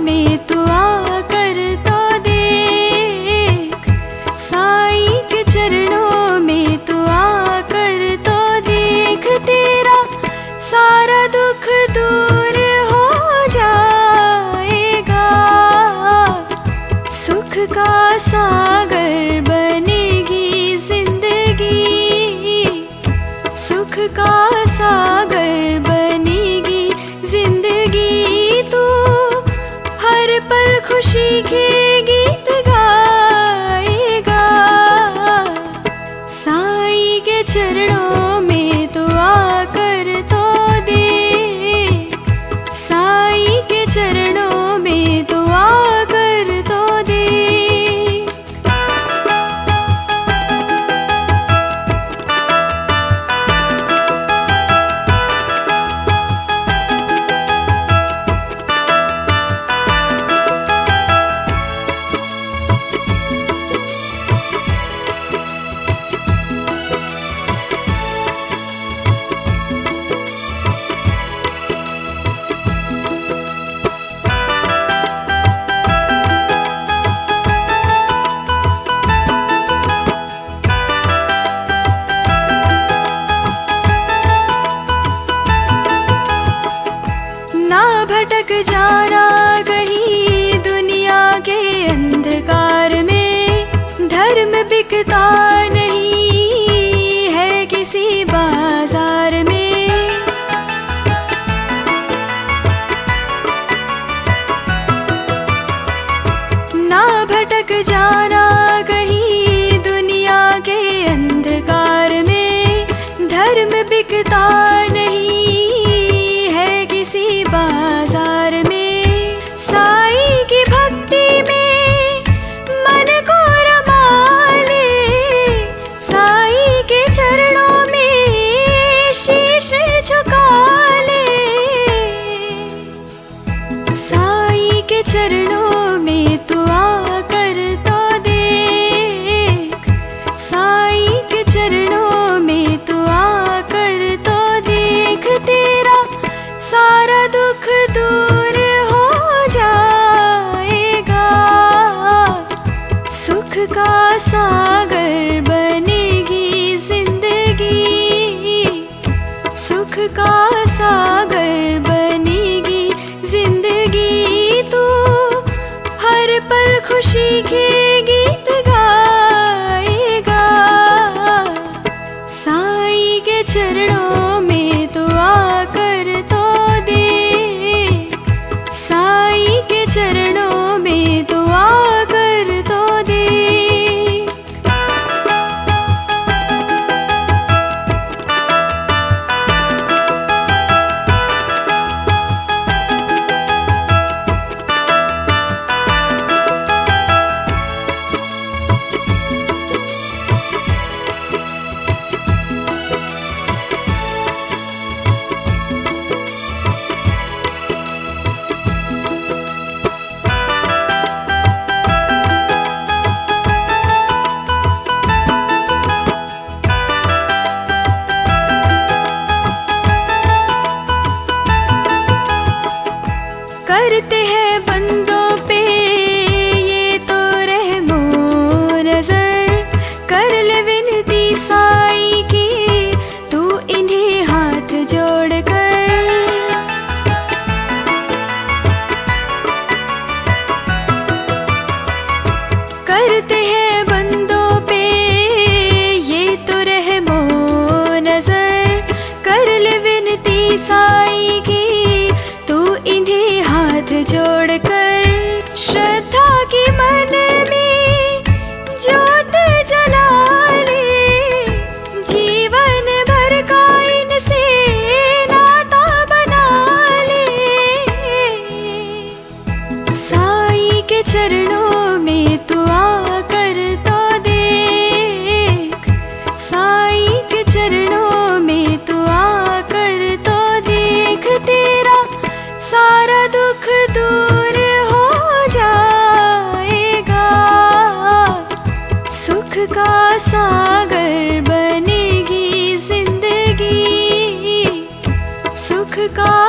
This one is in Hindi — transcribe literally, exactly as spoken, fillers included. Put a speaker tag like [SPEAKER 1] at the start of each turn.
[SPEAKER 1] में तू आकर तो देख, साई के चरणों में तू आकर तो देख, तेरा सारा दुख दूर हो जाएगा, सुख का सागर बनेगी जिंदगी, सुख का सागर बनेगी जिंदगी। तू हर पल खुशी के गीत गाएगा, साई के चरणों में तू आकर तो देख, साई के चरणों में तू आकर तो देख। भटक जाना कहीं दुनिया के अंधकार में, धर्म बिकता नहीं है किसी बाजार में। ना भटक जाना कहीं दुनिया के अंधकार में, धर्म बिकता नहीं है किसी बाजार में। साई की भक्ति में मन को रमा ले, साई के चरणों में शीश झुका ले, साई के चरणों में तू आकर तो देख, साई के चरणों में तू आकर तो देख, तेरा सारा दुख दूर हो जाएगा, सुख का सागर बनेगी जिंदगी, सुख का सागर बनेगी जिंदगी। तू हर पल खुशी के गीत गाएगा, साई के चरणों में तू आकर तो देख, साई के चरणों में तू आकर तो देख। करते हैं बंदों पे ये तो रहमो नजर, कर ले विनती साई की तू इन्हें हाथ जोड़ कर। करते हैं बंदों पे ये तो रहमो नजर, कर ले विनती साई की तू इन्हें हाथ जोड़कर। श्रद्धा की मन में ज्योत जला ले, जीवन भर का इनसे नाता बना ले, साई के चरणों में तू आकर तो देख, साई के चरणों में तू आकर तो देख, तेरा सारा दुख दूर हो जाएगा, सुख का सागर बनेगी जिंदगी, सुख का